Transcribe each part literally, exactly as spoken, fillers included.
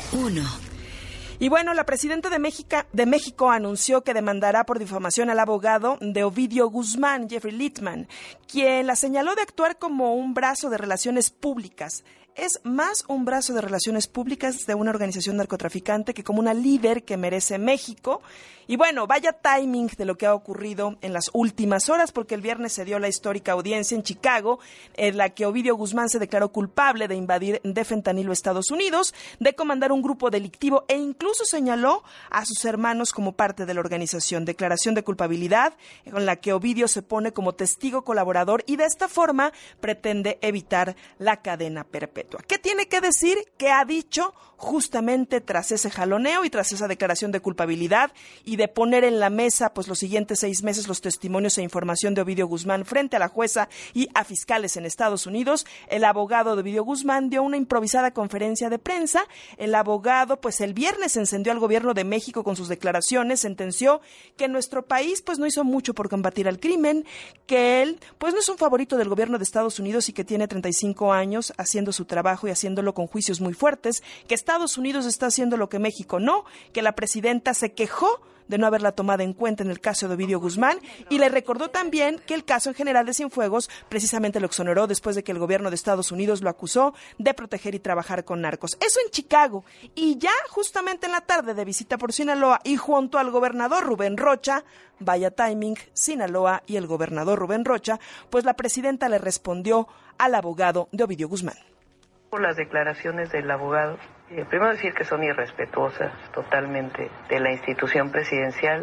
uno. Y bueno, la presidenta de México, de México anunció que demandará por difamación al abogado de Ovidio Guzmán, Jeffrey Littman, quien la señaló de actuar como un brazo de relaciones públicas. Es más un brazo de relaciones públicas de una organización narcotraficante que como una líder que merece México. Y bueno, vaya timing de lo que ha ocurrido en las últimas horas, porque el viernes se dio la histórica audiencia en Chicago, en la que Ovidio Guzmán se declaró culpable de invadir de fentanilo Estados Unidos, de comandar un grupo delictivo e incluso señaló a sus hermanos como parte de la organización. Declaración de culpabilidad con la que Ovidio se pone como testigo colaborador y de esta forma pretende evitar la cadena perpetua. ¿Qué tiene que decir? ¿Qué ha dicho justamente tras ese jaloneo y tras esa declaración de culpabilidad y de poner en la mesa pues los siguientes seis meses los testimonios e información de Ovidio Guzmán frente a la jueza y a fiscales en Estados Unidos? El abogado de Ovidio Guzmán dio una improvisada conferencia de prensa. El abogado pues el viernes encendió al gobierno de México con sus declaraciones, sentenció que nuestro país pues no hizo mucho por combatir al crimen, que él pues no es un favorito del gobierno de Estados Unidos y que tiene treinta y cinco años haciendo su trabajo y haciéndolo con juicios muy fuertes, que Estados Unidos está haciendo lo que México no, que la presidenta se quejó de no haberla tomado en cuenta en el caso de Ovidio Guzmán y le recordó también que el caso en general de Cienfuegos precisamente lo exoneró después de que el gobierno de Estados Unidos lo acusó de proteger y trabajar con narcos. Eso en Chicago. Y ya justamente en la tarde de visita por Sinaloa y junto al gobernador Rubén Rocha, vaya timing, Sinaloa y el gobernador Rubén Rocha, pues la presidenta le respondió al abogado de Ovidio Guzmán. Por las declaraciones del abogado, eh, primero decir que son irrespetuosas totalmente de la institución presidencial.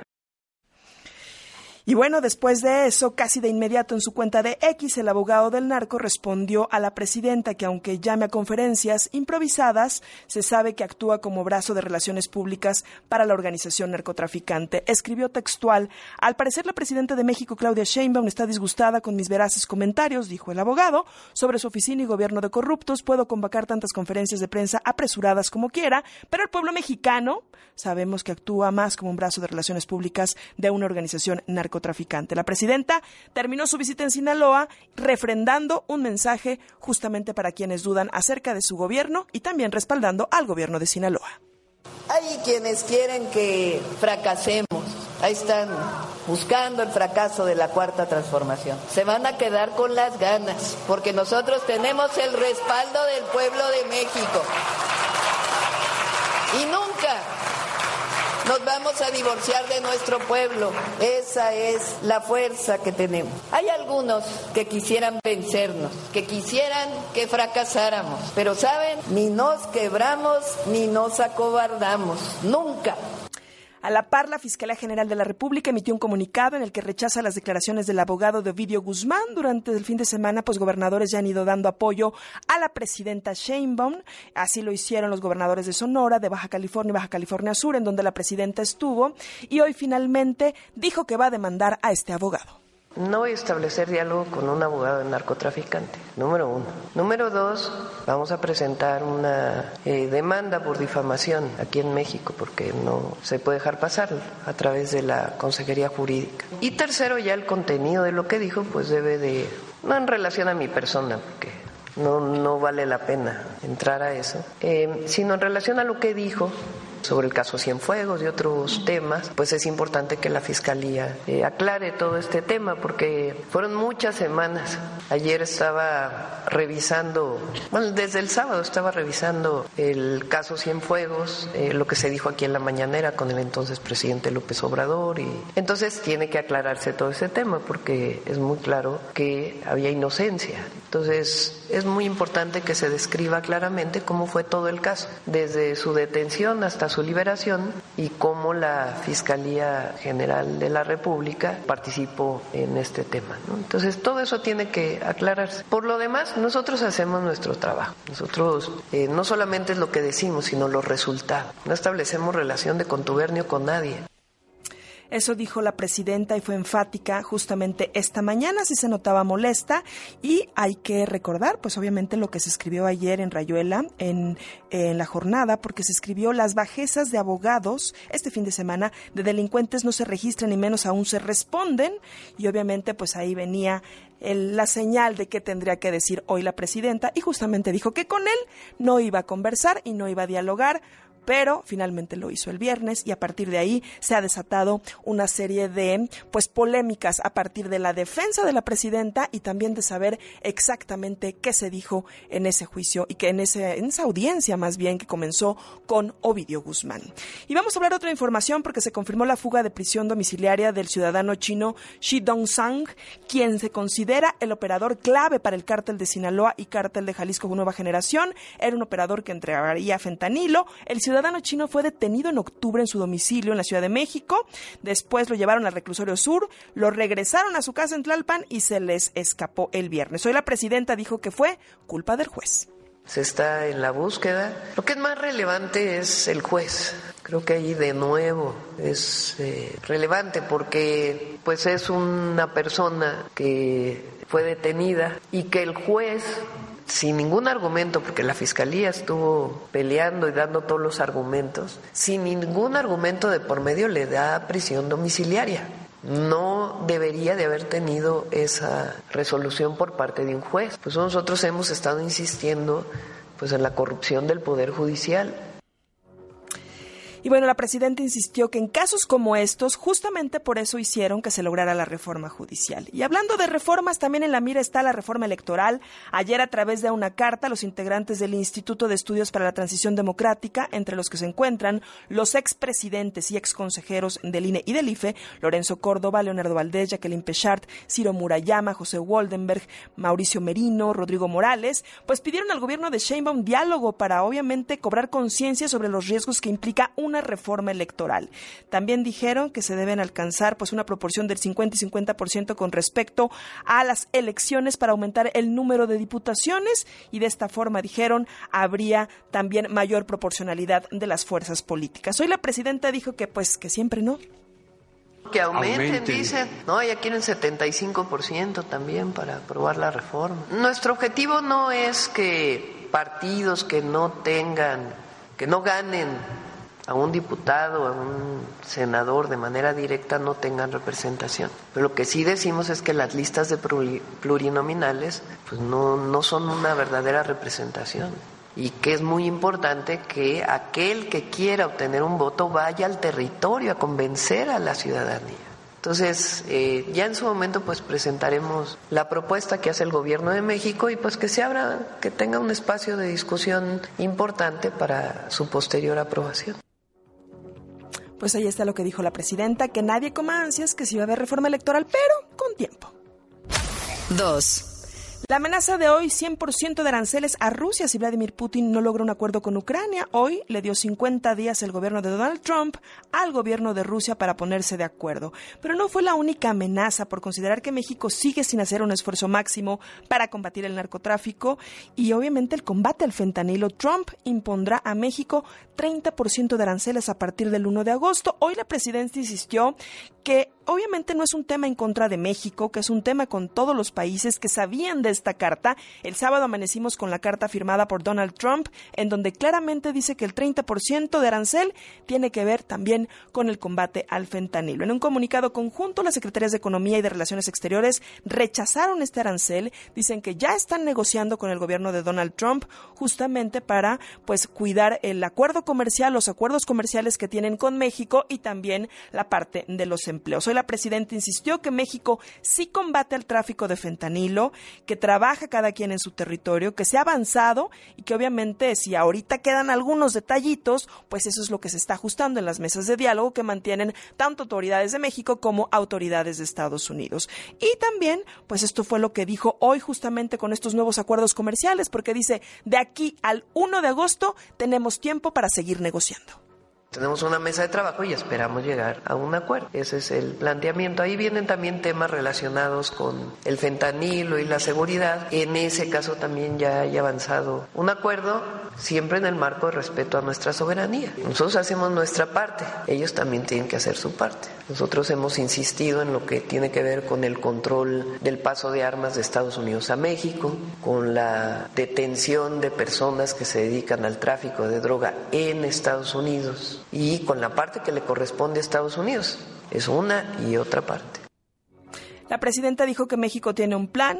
Y bueno, después de eso, casi de inmediato en su cuenta de X, el abogado del narco respondió a la presidenta que aunque llame a conferencias improvisadas, se sabe que actúa como brazo de relaciones públicas para la organización narcotraficante. Escribió textual: al parecer la presidenta de México, Claudia Sheinbaum, está disgustada con mis veraces comentarios, dijo el abogado, sobre su oficina y gobierno de corruptos. Puedo convocar tantas conferencias de prensa apresuradas como quiera, pero el pueblo mexicano sabemos que actúa más como un brazo de relaciones públicas de una organización narcotraficante. narcotraficante. La presidenta terminó su visita en Sinaloa refrendando un mensaje justamente para quienes dudan acerca de su gobierno y también respaldando al gobierno de Sinaloa. Hay quienes quieren que fracasemos. Ahí están buscando el fracaso de la Cuarta Transformación. Se van a quedar con las ganas, porque nosotros tenemos el respaldo del pueblo de México. Y nunca nos vamos a divorciar de nuestro pueblo. Esa es la fuerza que tenemos. Hay algunos que quisieran vencernos, que quisieran que fracasáramos, pero ¿saben? Ni nos quebramos ni nos acobardamos. Nunca. A la par, la Fiscalía General de la República emitió un comunicado en el que rechaza las declaraciones del abogado de Ovidio Guzmán. Durante el fin de semana, pues gobernadores ya han ido dando apoyo a la presidenta Sheinbaum. Así lo hicieron los gobernadores de Sonora, de Baja California y Baja California Sur, en donde la presidenta estuvo. Y hoy finalmente dijo que va a demandar a este abogado. No voy a establecer diálogo con un abogado de narcotraficante, número uno. Número dos, vamos a presentar una eh, demanda por difamación aquí en México, porque no se puede dejar pasar a través de la Consejería Jurídica. Y tercero, ya el contenido de lo que dijo, pues debe de, no en relación a mi persona, porque no, no vale la pena entrar a eso, eh, sino en relación a lo que dijo sobre el caso Cienfuegos y otros temas, pues es importante que la Fiscalía eh, aclare todo este tema, porque fueron muchas semanas. Ayer estaba revisando, bueno, desde el sábado estaba revisando el caso Cienfuegos, eh, lo que se dijo aquí en la mañanera con el entonces presidente López Obrador, y entonces tiene que aclararse todo ese tema, porque es muy claro que había inocencia. Entonces es muy importante que se describa claramente cómo fue todo el caso, desde su detención hasta su liberación, y cómo la Fiscalía General de la República participó en este tema, ¿no? Entonces todo eso tiene que aclararse. Por lo demás, nosotros hacemos nuestro trabajo. Nosotros eh, no solamente es lo que decimos, sino los resultados. No establecemos relación de contubernio con nadie. Eso dijo la presidenta y fue enfática justamente esta mañana, sí se notaba molesta, y hay que recordar, pues obviamente lo que se escribió ayer en Rayuela, en, en la jornada, porque se escribió: las bajezas de abogados este fin de semana de delincuentes no se registran y menos aún se responden, y obviamente pues ahí venía el, la señal de qué tendría que decir hoy la presidenta, y justamente dijo que con él no iba a conversar y no iba a dialogar, pero finalmente lo hizo el viernes y a partir de ahí se ha desatado una serie de pues polémicas a partir de la defensa de la presidenta y también de saber exactamente qué se dijo en ese juicio y que en, ese, en esa audiencia más bien que comenzó con Ovidio Guzmán. Y vamos a hablar de otra información porque se confirmó la fuga de prisión domiciliaria del ciudadano chino Shi Dong-sang, quien se considera el operador clave para el cártel de Sinaloa y cártel de Jalisco Nueva Generación. Era un operador que entregaría fentanilo. El ciudadano chino fue detenido en octubre en su domicilio en la Ciudad de México. Después lo llevaron al reclusorio sur, lo regresaron a su casa en Tlalpan y se les escapó el viernes. Hoy la presidenta dijo que fue culpa del juez. Se está en la búsqueda. Lo que es más relevante es el juez. Creo que ahí de nuevo es eh, relevante porque pues es una persona que fue detenida y que el juez, sin ningún argumento, porque la fiscalía estuvo peleando y dando todos los argumentos, sin ningún argumento de por medio le da prisión domiciliaria. No debería de haber tenido esa resolución por parte de un juez. Pues nosotros hemos estado insistiendo pues en la corrupción del Poder Judicial. Y bueno, la presidenta insistió que en casos como estos, justamente por eso hicieron que se lograra la reforma judicial. Y hablando de reformas, también en la mira está la reforma electoral. Ayer, a través de una carta, los integrantes del Instituto de Estudios para la Transición Democrática, entre los que se encuentran los expresidentes y exconsejeros del I N E y del I F E, Lorenzo Córdoba, Leonardo Valdés, Jacqueline Pechart, Ciro Murayama, José Woldenberg, Mauricio Merino, Rodrigo Morales, pues pidieron al gobierno de Sheinbaum diálogo para, obviamente, cobrar conciencia sobre los riesgos que implica un una reforma electoral. También dijeron que se deben alcanzar pues una proporción del cincuenta y cincuenta por ciento con respecto a las elecciones para aumentar el número de diputaciones y de esta forma, dijeron, habría también mayor proporcionalidad de las fuerzas políticas. Hoy la presidenta dijo que pues que siempre no. Que aumenten, aumenten, dicen. No, ya quieren setenta y cinco por ciento también para aprobar la reforma. Nuestro objetivo no es que partidos que no tengan, que no ganen a un diputado, a un senador de manera directa no tengan representación. Pero lo que sí decimos es que las listas de plurinominales pues no, no son una verdadera representación y que es muy importante que aquel que quiera obtener un voto vaya al territorio a convencer a la ciudadanía. Entonces, eh, ya en su momento pues presentaremos la propuesta que hace el Gobierno de México y pues que se abra, que tenga un espacio de discusión importante para su posterior aprobación. Pues ahí está lo que dijo la presidenta, que nadie coma ansias, que sí va a haber reforma electoral, pero con tiempo. Dos. La amenaza de hoy, cien por ciento de aranceles a Rusia si Vladimir Putin no logra un acuerdo con Ucrania. Hoy le dio cincuenta días el gobierno de Donald Trump al gobierno de Rusia para ponerse de acuerdo. Pero no fue la única amenaza, por considerar que México sigue sin hacer un esfuerzo máximo para combatir el narcotráfico y obviamente el combate al fentanilo. Trump impondrá a México treinta por ciento de aranceles a partir del primero de agosto. Hoy la presidenta insistió que obviamente no es un tema en contra de México, que es un tema con todos los países que sabían de esta carta. El sábado amanecimos con la carta firmada por Donald Trump, en donde claramente dice que el treinta por ciento de arancel tiene que ver también con el combate al fentanilo. En un comunicado conjunto, las secretarias de Economía y de Relaciones Exteriores rechazaron este arancel. Dicen que ya están negociando con el gobierno de Donald Trump justamente para pues cuidar el acuerdo comercial, los acuerdos comerciales que tienen con México y también la parte de los empleos. Hoy la presidenta insistió que México sí combate el tráfico de fentanilo, que trabaja cada quien en su territorio, que se ha avanzado y que obviamente si ahorita quedan algunos detallitos, pues eso es lo que se está ajustando en las mesas de diálogo que mantienen tanto autoridades de México como autoridades de Estados Unidos. Y también, pues esto fue lo que dijo hoy justamente con estos nuevos acuerdos comerciales, porque dice, de aquí al primero de agosto tenemos tiempo para seguir negociando. Tenemos una mesa de trabajo y esperamos llegar a un acuerdo. Ese es el planteamiento. Ahí vienen también temas relacionados con el fentanilo y la seguridad. En ese caso también ya hay avanzado un acuerdo, siempre en el marco de respeto a nuestra soberanía. Nosotros hacemos nuestra parte, ellos también tienen que hacer su parte. Nosotros hemos insistido en lo que tiene que ver con el control del paso de armas de Estados Unidos a México, con la detención de personas que se dedican al tráfico de droga en Estados Unidos, y con la parte que le corresponde a Estados Unidos. Es una y otra parte. La presidenta dijo que México tiene un plan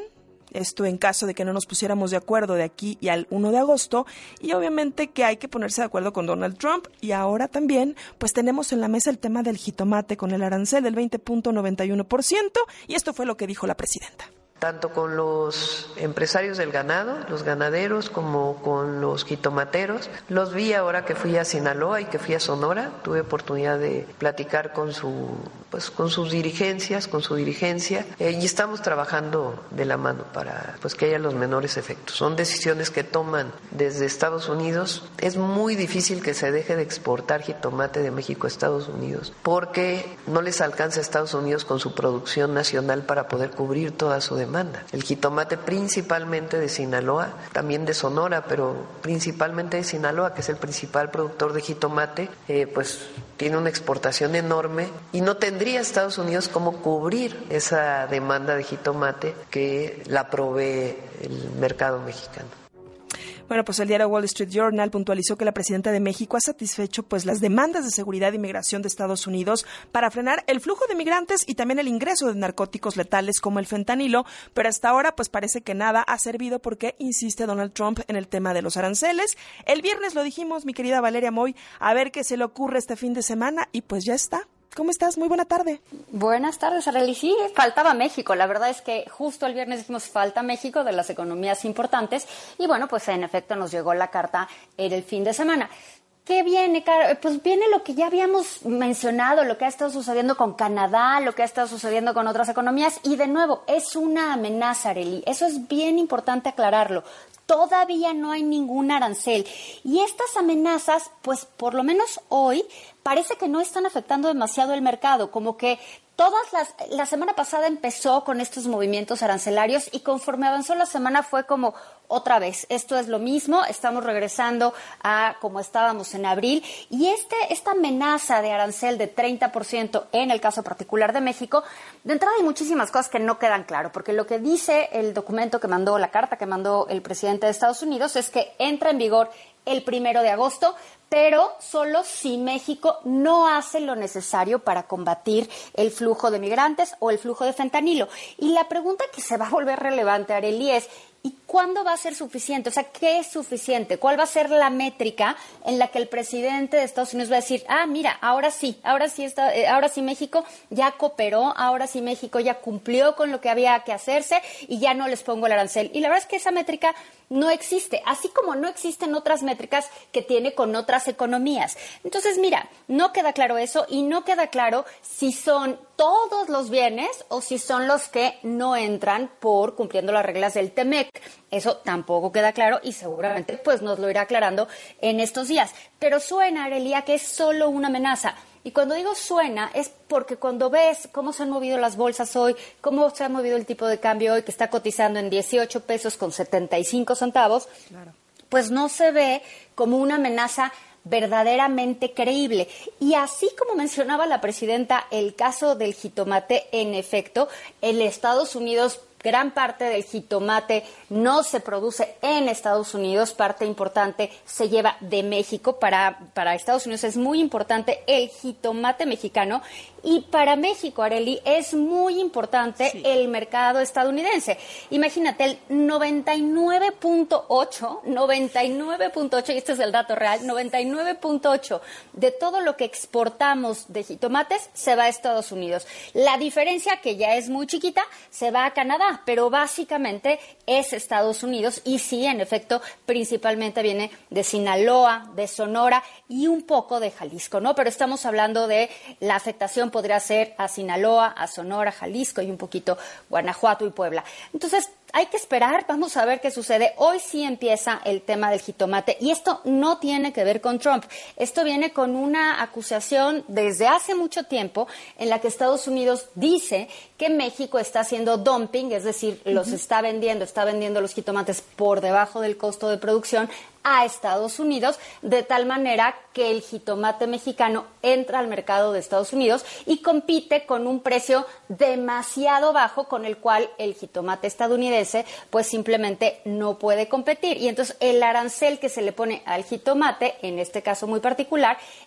esto en caso de que no nos pusiéramos de acuerdo de aquí y al primero de agosto, y obviamente que hay que ponerse de acuerdo con Donald Trump. Y ahora también, pues tenemos en la mesa el tema del jitomate con el arancel del veinte punto noventa y uno por ciento, y esto fue lo que dijo la presidenta. Tanto con los empresarios del ganado, los ganaderos, como con los jitomateros. Los vi ahora que fui a Sinaloa y que fui a Sonora. Tuve oportunidad de platicar con su, pues, con sus dirigencias, con su dirigencia, eh, y estamos trabajando de la mano para, pues, que haya los menores efectos. Son decisiones que toman desde Estados Unidos. Es muy difícil que se deje de exportar jitomate de México a Estados Unidos porque no les alcanza a Estados Unidos con su producción nacional para poder cubrir toda su demanda. El jitomate principalmente de Sinaloa, también de Sonora, pero principalmente de Sinaloa, que es el principal productor de jitomate, eh, pues tiene una exportación enorme y no tendría Estados Unidos cómo cubrir esa demanda de jitomate que la provee el mercado mexicano. Bueno, pues el diario Wall Street Journal puntualizó que la presidenta de México ha satisfecho pues las demandas de seguridad y migración de Estados Unidos para frenar el flujo de migrantes y también el ingreso de narcóticos letales como el fentanilo, pero hasta ahora pues parece que nada ha servido porque insiste Donald Trump en el tema de los aranceles. El viernes lo dijimos, mi querida Valeria Moy, a ver qué se le ocurre este fin de semana y pues ya está. ¿Cómo estás? Muy buena tarde. Buenas tardes, Arely. Sí, faltaba México. La verdad es que justo el viernes dijimos falta México de las economías importantes y bueno, pues en efecto nos llegó la carta en el fin de semana. ¿Qué viene, Caro? Pues viene lo que ya habíamos mencionado, lo que ha estado sucediendo con Canadá, lo que ha estado sucediendo con otras economías y de nuevo, es una amenaza, Arely. Eso es bien importante aclararlo. Todavía no hay ningún arancel y estas amenazas, pues por lo menos hoy, parece que no están afectando demasiado el mercado, como que todas las, la semana pasada empezó con estos movimientos arancelarios y conforme avanzó la semana fue como otra vez, esto es lo mismo, estamos regresando a como estábamos en abril y este, esta amenaza de arancel de treinta por ciento en el caso particular de México, de entrada hay muchísimas cosas que no quedan claro, porque lo que dice el documento que mandó, la carta que mandó el presidente de Estados Unidos es que entra en vigor el primero de agosto, pero solo si México no hace lo necesario para combatir el flujo de migrantes o el flujo de fentanilo. Y la pregunta que se va a volver relevante, Arely, es ¿y cuándo va a ser suficiente? O sea, ¿qué es suficiente? ¿Cuál va a ser la métrica en la que el presidente de Estados Unidos va a decir, ah, mira, ahora sí, ahora sí está, eh, ahora sí México ya cooperó, ahora sí México ya cumplió con lo que había que hacerse y ya no les pongo el arancel? Y la verdad es que esa métrica no existe, así como no existen otras métricas que tiene con otras economías. Entonces, mira, no queda claro eso y no queda claro si son todos los bienes o si son los que no entran por cumpliendo las reglas del T M E C. Eso tampoco queda claro y seguramente pues nos lo irá aclarando en estos días. Pero suena, Arely, que es solo una amenaza. Y cuando digo suena es porque cuando ves cómo se han movido las bolsas hoy, cómo se ha movido el tipo de cambio hoy, que está cotizando en dieciocho pesos con setenta y cinco centavos, claro, pues no se ve como una amenaza verdaderamente creíble. Y así como mencionaba la presidenta el caso del jitomate, en efecto, en Estados Unidos gran parte del jitomate no se produce en Estados Unidos, parte importante se lleva de México. Para, para Estados Unidos es muy importante el jitomate mexicano y para México, Arely, es muy importante sí. el mercado estadounidense. Imagínate, el noventa y nueve punto ocho, noventa y nueve punto ocho, y este es el dato real, noventa y nueve punto ocho de todo lo que exportamos de jitomates se va a Estados Unidos. La diferencia, que ya es muy chiquita, se va a Canadá, pero básicamente es Estados Unidos y sí, en efecto, principalmente viene de Sinaloa, de Sonora y un poco de Jalisco, ¿no? Pero estamos hablando de la afectación podría ser a Sinaloa, a Sonora, Jalisco y un poquito Guanajuato y Puebla. Entonces, hay que esperar, vamos a ver qué sucede. Hoy sí empieza el tema del jitomate y esto no tiene que ver con Trump. Esto viene con una acusación desde hace mucho tiempo en la que Estados Unidos dice que México está haciendo dumping, es decir, los uh-huh. está vendiendo, está vendiendo los jitomates por debajo del costo de producción a Estados Unidos, de tal manera que el jitomate mexicano entra al mercado de Estados Unidos y compite con un precio demasiado bajo con el cual el jitomate estadounidense pues simplemente no puede competir. Y entonces el arancel que se le pone al jitomate, en este caso muy particular, es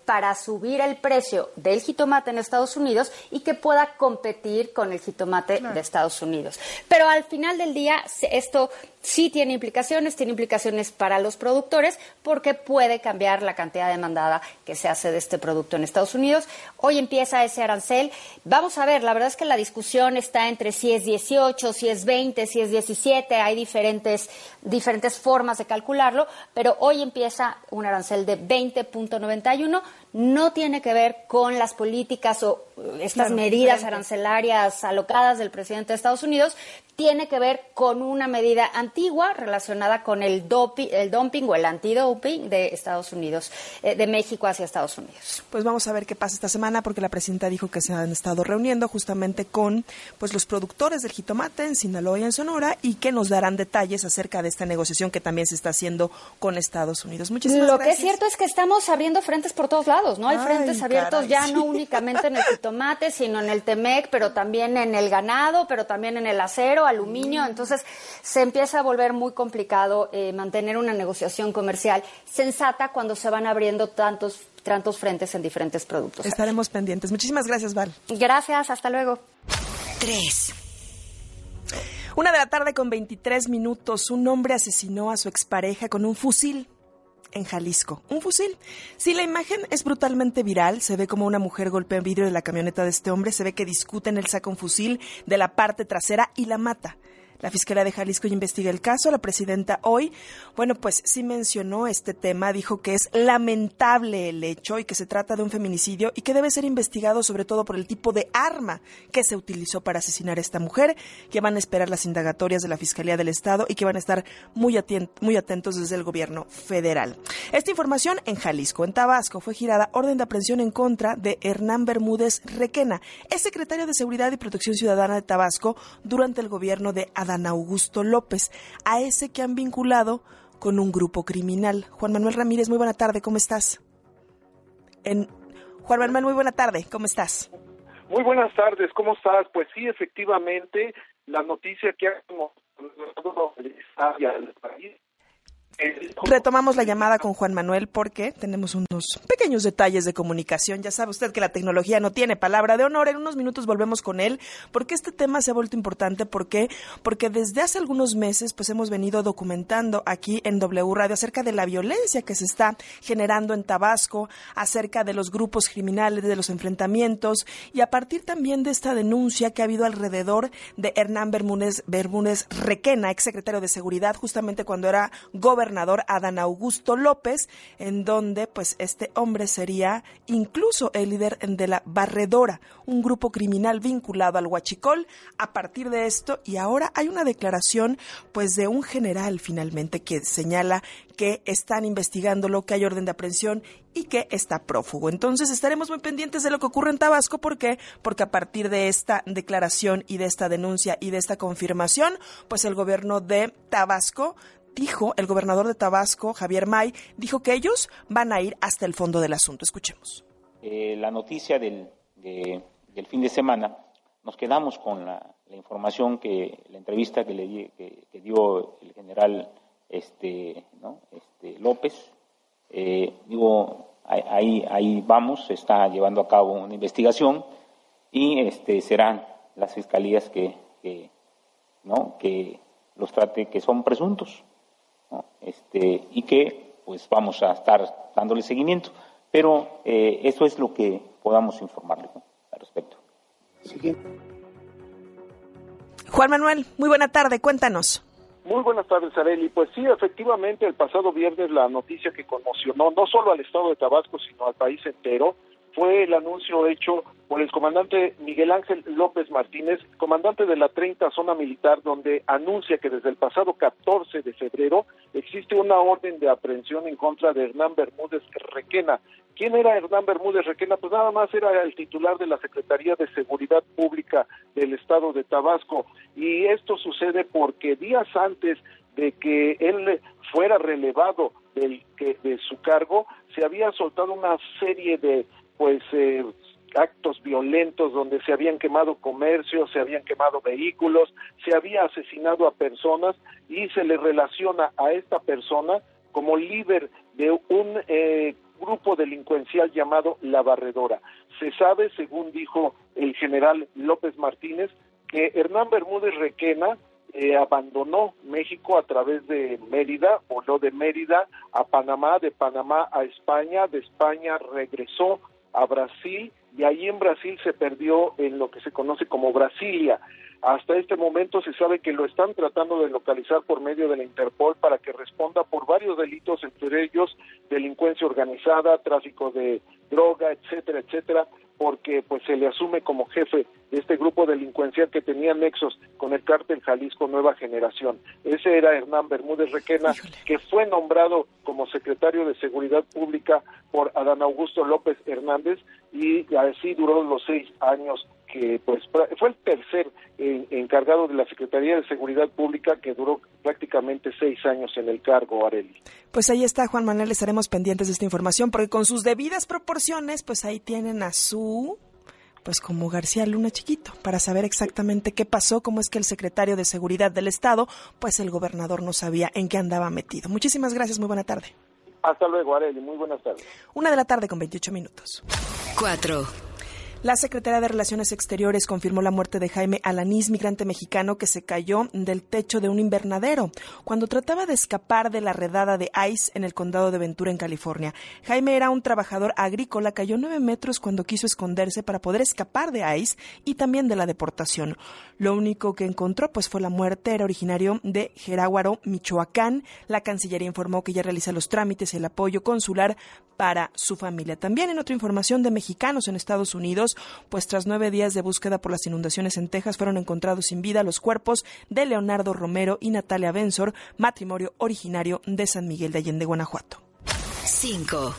para subir el precio del jitomate en Estados Unidos y que pueda competir con el jitomate claro. de Estados Unidos. Pero al final del día, esto sí tiene implicaciones, tiene implicaciones para los productores porque puede cambiar la cantidad demandada que se hace de este producto en Estados Unidos. Hoy empieza ese arancel. Vamos a ver, la verdad es que la discusión está entre si es dieciocho, si es veinte, si es diecisiete, hay diferentes, diferentes formas de calcularlo, pero hoy empieza un arancel de veinte punto noventa y uno. No tiene que ver con las políticas o estas claro, medidas diferente. arancelarias alocadas del presidente de Estados Unidos, tiene que ver con una medida antigua relacionada con el, dopi, el dumping o el antidoping de Estados Unidos, eh, de México hacia Estados Unidos. Pues vamos a ver qué pasa esta semana, porque la presidenta dijo que se han estado reuniendo justamente con pues los productores del jitomate en Sinaloa y en Sonora y que nos darán detalles acerca de esta negociación que también se está haciendo con Estados Unidos. Muchísimas Lo gracias. que es cierto es que estamos abriendo frentes por todos lados, ¿no? Hay Ay, frentes abiertos caray, ya sí. no únicamente en el jitomate, sino en el temec, pero también en el ganado, pero también en el acero, aluminio. Mm. Entonces se empieza a volver muy complicado eh, mantener una negociación comercial sensata cuando se van abriendo tantos, tantos frentes en diferentes productos. Estaremos pendientes. Muchísimas gracias, Val. Gracias, hasta luego. Tres. Una de la tarde con veintitrés minutos. Un hombre asesinó a su expareja con un fusil en Jalisco. Un fusil. Sí, la imagen es brutalmente viral. Se ve como una mujer golpea el vidrio de la camioneta de este hombre. Se ve que discuten, él saca un fusil de la parte trasera y la mata. La Fiscalía de Jalisco ya investiga el caso. La presidenta hoy, bueno, pues sí mencionó este tema, dijo que es lamentable el hecho y que se trata de un feminicidio y que debe ser investigado sobre todo por el tipo de arma que se utilizó para asesinar a esta mujer, que van a esperar las indagatorias de la Fiscalía del Estado y que van a estar muy, atent- muy atentos desde el gobierno federal. Esta información en Jalisco. En Tabasco fue girada orden de aprehensión en contra de Hernán Bermúdez Requena, es secretario de Seguridad y Protección Ciudadana de Tabasco durante el gobierno de Adán Augusto López, a ese que han vinculado con un grupo criminal. Juan Manuel Ramírez, muy buena tarde, ¿cómo estás? En... Juan Manuel, muy buena tarde, ¿cómo estás? Muy buenas tardes, ¿cómo estás? Pues sí, efectivamente, la noticia que ha Retomamos la llamada con Juan Manuel porque tenemos unos pequeños detalles de comunicación. Ya sabe usted que la tecnología no tiene palabra de honor. En unos minutos volvemos con él porque este tema se ha vuelto importante. ¿Por qué? Porque desde hace algunos meses pues hemos venido documentando aquí en W Radio acerca de la violencia que se está generando en Tabasco, acerca de los grupos criminales, de los enfrentamientos y a partir también de esta denuncia que ha habido alrededor de Hernán Bermúdez, Bermúdez Requena, exsecretario de Seguridad, justamente cuando era gobernador Adán Augusto López, en donde pues este hombre sería incluso el líder de la Barredora, un grupo criminal vinculado al huachicol. A partir de esto, y ahora hay una declaración pues de un general finalmente que señala que están investigándolo, que hay orden de aprehensión y que está prófugo. Entonces estaremos muy pendientes de lo que ocurre en Tabasco. ¿Por qué? Porque a partir de esta declaración y de esta denuncia y de esta confirmación, pues el gobierno de Tabasco dijo, el gobernador de Tabasco, Javier May, dijo que ellos van a ir hasta el fondo del asunto. Escuchemos. Eh, la noticia del, de, del fin de semana, nos quedamos con la, la información que, la entrevista que, le, que, que dio el general este, ¿no? este, López. Eh, digo, ahí, ahí vamos, se está llevando a cabo una investigación y este, serán las fiscalías que, que, ¿no? que los trate, que son presuntos. ¿no? Este, y que pues vamos a estar dándole seguimiento, pero eh, eso es lo que podamos informarle, ¿no? al respecto. Siguiente. Juan Manuel, muy buena tarde, cuéntanos. Muy buenas tardes, Arely. Pues sí, efectivamente, el pasado viernes la noticia que conmocionó no solo al estado de Tabasco, sino al país entero, fue el anuncio hecho por el comandante Miguel Ángel López Martínez, comandante de la treinta Zona Militar, donde anuncia que desde el pasado catorce de febrero existe una orden de aprehensión en contra de Hernán Bermúdez Requena. ¿Quién era Hernán Bermúdez Requena? Pues nada más era el titular de la Secretaría de Seguridad Pública del estado de Tabasco, y esto sucede porque días antes de que él fuera relevado del, que, de su cargo, se había soltado una serie de pues eh, actos violentos donde se habían quemado comercios, se habían quemado vehículos, se había asesinado a personas y se le relaciona a esta persona como líder de un eh, grupo delincuencial llamado La Barredora. Se sabe, según dijo el general López Martínez, que Hernán Bermúdez Requena eh, abandonó México a través de Mérida, voló de Mérida a Panamá, de Panamá a España, de España regresó a Brasil y ahí en Brasil se perdió en lo que se conoce como Brasilia. Hasta este momento se sabe que lo están tratando de localizar por medio de la Interpol para que responda por varios delitos, entre ellos delincuencia organizada, tráfico de droga, etcétera, etcétera, porque pues se le asume como jefe de este grupo delincuencial que tenía nexos con el cártel Jalisco Nueva Generación. Ese era Hernán Bermúdez Requena, Híjole. que fue nombrado como secretario de Seguridad Pública por Adán Augusto López Hernández y así duró los seis años que pues fue el tercer eh, encargado de la Secretaría de Seguridad Pública que duró prácticamente seis años en el cargo, Arely. Pues ahí está, Juan Manuel, estaremos pendientes de esta información porque con sus debidas proporciones, pues ahí tienen a su, pues como García Luna chiquito, para saber exactamente qué pasó, cómo es que el secretario de Seguridad del Estado, pues el gobernador no sabía en qué andaba metido. Muchísimas gracias, muy buena tarde. Hasta luego, Arely, muy buenas tardes. Una de la tarde con veintiocho minutos. Cuatro. La Secretaría de Relaciones Exteriores confirmó la muerte de Jaime Alanís, migrante mexicano que se cayó del techo de un invernadero cuando trataba de escapar de la redada de ICE en el condado de Ventura, en California. Jaime era un trabajador agrícola, cayó nueve metros cuando quiso esconderse para poder escapar de ICE y también de la deportación. Lo único que encontró pues fue la muerte. Era originario de Jeráguaro, Michoacán. La Cancillería informó que ya realiza los trámites y el apoyo consular para su familia. También en otra información de mexicanos en Estados Unidos, pues tras nueve días de búsqueda por las inundaciones en Texas, fueron encontrados sin vida los cuerpos de Leonardo Romero y Natalia Benzor, matrimonio originario de San Miguel de Allende, Guanajuato. Cinco.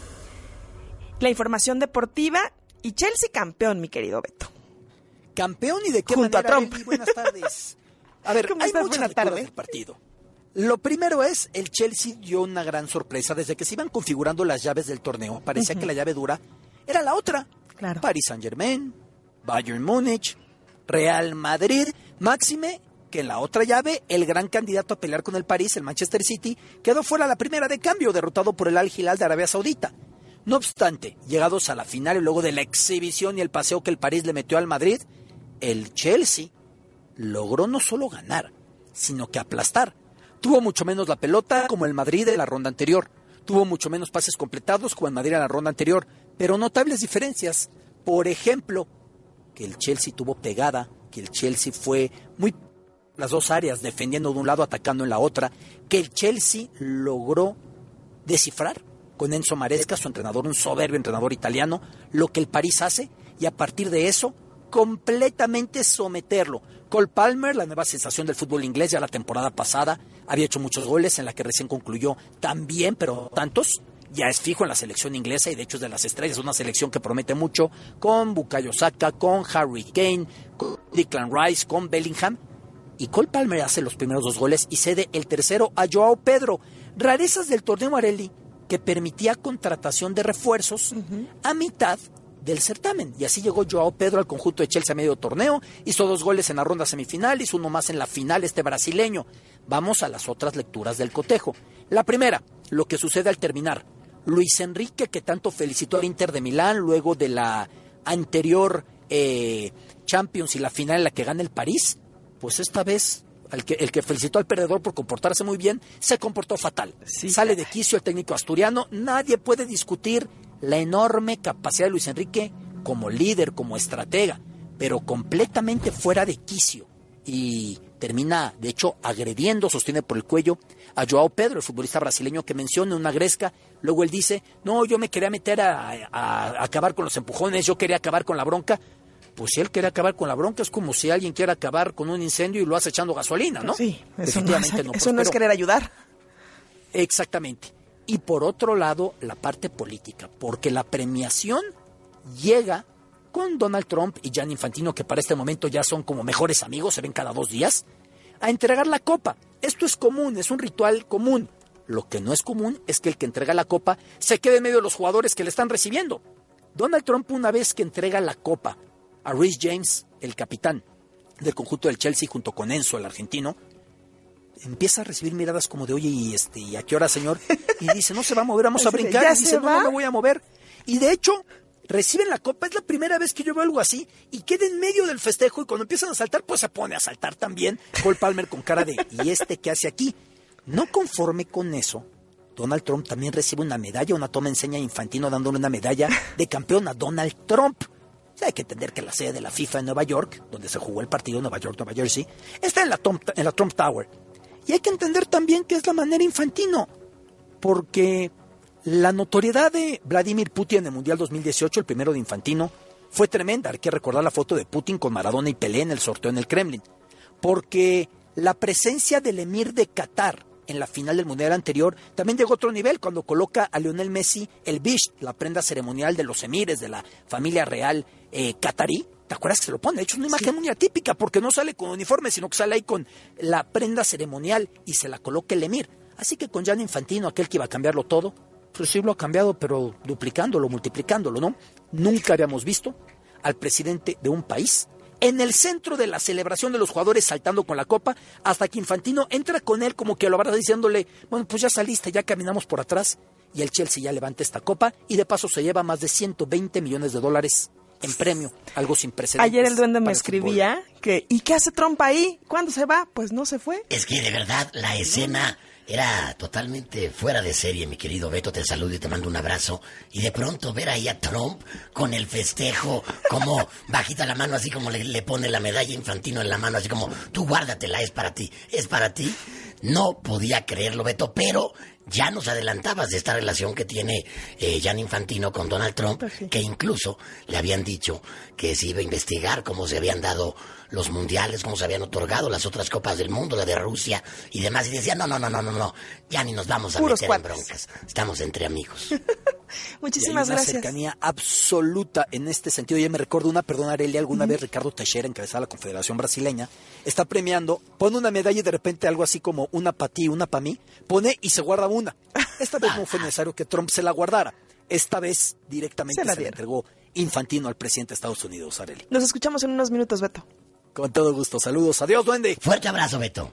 La información deportiva y Chelsea campeón, mi querido Beto. ¿Campeón y de qué Junto manera? A Trump. Eli, buenas tardes. A ver, ¿Cómo hay estás? muchas Buena lecturas tarde. del partido. Lo primero es, el Chelsea dio una gran sorpresa. Desde que se iban configurando las llaves del torneo, parecía uh-huh. que la llave dura era la otra. Claro. Paris Saint-Germain, Bayern Múnich, Real Madrid, máxime que en la otra llave el gran candidato a pelear con el París, el Manchester City, quedó fuera la primera de cambio, derrotado por el Al Hilal de Arabia Saudita. No obstante, llegados a la final y luego de la exhibición y el paseo que el París le metió al Madrid, el Chelsea logró no solo ganar, sino que aplastar. Tuvo mucho menos la pelota como el Madrid en la ronda anterior. Tuvo mucho menos pases completados como el Madrid en la ronda anterior, pero notables diferencias. Por ejemplo, que el Chelsea tuvo pegada, que el Chelsea fue muy las dos áreas, defendiendo de un lado, atacando en la otra, que el Chelsea logró descifrar con Enzo Maresca, su entrenador, un soberbio entrenador italiano, lo que el París hace, y a partir de eso, completamente someterlo. Cole Palmer, la nueva sensación del fútbol inglés, ya la temporada pasada, había hecho muchos goles, en la que recién concluyó también, pero tantos, ya es fijo en la selección inglesa y de hecho es de las estrellas, una selección que promete mucho, con Bukayo Saka, con Harry Kane, con Declan Rice, con Bellingham, y Cole Palmer hace los primeros dos goles y cede el tercero a Joao Pedro. Rarezas del torneo, Arely, que permitía contratación de refuerzos uh-huh. a mitad del certamen, y así llegó Joao Pedro al conjunto de Chelsea a medio torneo, hizo dos goles en la ronda semifinal, hizo uno más en la final, este brasileño. Vamos a las otras lecturas del cotejo. La primera, lo que sucede al terminar. Luis Enrique, que tanto felicitó al Inter de Milán luego de la anterior eh, Champions y la final en la que gana el París, pues esta vez el que, el que felicitó al perdedor por comportarse muy bien, se comportó fatal. Sí, Sale de quicio el técnico asturiano. Nadie puede discutir la enorme capacidad de Luis Enrique como líder, como estratega, pero completamente fuera de quicio. Y termina, de hecho, agrediendo, sostiene por el cuello a Joao Pedro, el futbolista brasileño que menciona una gresca. Luego él dice, no, yo me quería meter a, a, a acabar con los empujones, yo quería acabar con la bronca. Pues si él quiere acabar con la bronca, es como si alguien quiera acabar con un incendio y lo hace echando gasolina, ¿no? Sí, eso, no es, no, eso no es querer ayudar. Exactamente. Y por otro lado, la parte política, porque la premiación llega con Donald Trump y Gianni Infantino, que para este momento ya son como mejores amigos, se ven cada dos días, a entregar la copa. Esto es común, es un ritual común. Lo que no es común es que el que entrega la copa se quede en medio de los jugadores que le están recibiendo. Donald Trump, una vez que entrega la copa a Reece James, el capitán del conjunto del Chelsea, junto con Enzo, el argentino, empieza a recibir miradas como de, oye, ¿y, este, ¿y a qué hora, señor? Y dice, no se va a mover, vamos a brincar. ¿Ya y dice, se no, va? no me voy a mover. Y de hecho, reciben la copa, es la primera vez que yo veo algo así, y queda en medio del festejo, y cuando empiezan a saltar, pues se pone a saltar también. Cole Palmer con cara de, ¿y este qué hace aquí? No conforme con eso, Donald Trump también recibe una medalla, una toma enseña a Infantino dándole una medalla de campeón a Donald Trump. O sea, hay que entender que la sede de la FIFA en Nueva York, donde se jugó el partido, Nueva York, Nueva Jersey, está en la, Trump, en la Trump Tower. Y hay que entender también que es la manera Infantino, porque la notoriedad de Vladimir Putin en el Mundial dos mil dieciocho, el primero de Infantino, fue tremenda. Hay que recordar la foto de Putin con Maradona y Pelé en el sorteo en el Kremlin. Porque la presencia del emir de Qatar en la final del Mundial anterior también llegó a otro nivel cuando coloca a Lionel Messi el bish, la prenda ceremonial de los emires de la familia real eh, qatarí. ¿Te acuerdas que se lo pone? De hecho, es una imagen sí. muy atípica porque no sale con uniforme, sino que sale ahí con la prenda ceremonial y se la coloca el emir. Así que con Gianni Infantino, aquel que iba a cambiarlo todo, pues sí lo ha cambiado, pero duplicándolo, multiplicándolo, ¿no? Nunca habíamos visto al presidente de un país en el centro de la celebración de los jugadores saltando con la copa, hasta que Infantino entra con él como que lo abraza diciéndole, bueno, pues ya saliste, ya caminamos por atrás, y el Chelsea ya levanta esta copa, y de paso se lleva más de ciento veinte millones de dólares en premio, algo sin precedentes. Ayer el duende me escribía que, ¿y qué hace Trump ahí? ¿Cuándo se va? Pues no se fue. Es que de verdad la escena era totalmente fuera de serie, mi querido Beto, te saludo y te mando un abrazo. Y de pronto ver ahí a Trump con el festejo, como bajita la mano, así como le, le pone la medalla Infantino en la mano, así como, tú guárdatela, es para ti, es para ti. No podía creerlo, Beto, pero ya nos adelantabas de esta relación que tiene eh, Gianni Infantino con Donald Trump, okay. que incluso le habían dicho que se iba a investigar cómo se habían dado los mundiales, cómo se habían otorgado las otras copas del mundo, la de Rusia y demás, y decía, no, no, no, no, no, no, ya ni nos vamos a Puros meter cuates. en broncas, estamos entre amigos. Muchísimas y hay una gracias. cercanía absoluta en este sentido. Yo me recuerdo una, perdón, Arely, alguna uh-huh. vez Ricardo Teixeira, encabezaba la Confederación Brasileña, está premiando, pone una medalla y de repente algo así como una para ti, una para mí, pone y se guarda una. Esta vez no fue necesario que Trump se la guardara. Esta vez directamente se la, se la entregó Infantino al presidente de Estados Unidos, Arely. Nos escuchamos en unos minutos, Beto. Con todo gusto. Saludos. Adiós, duende. Fuerte abrazo, Beto.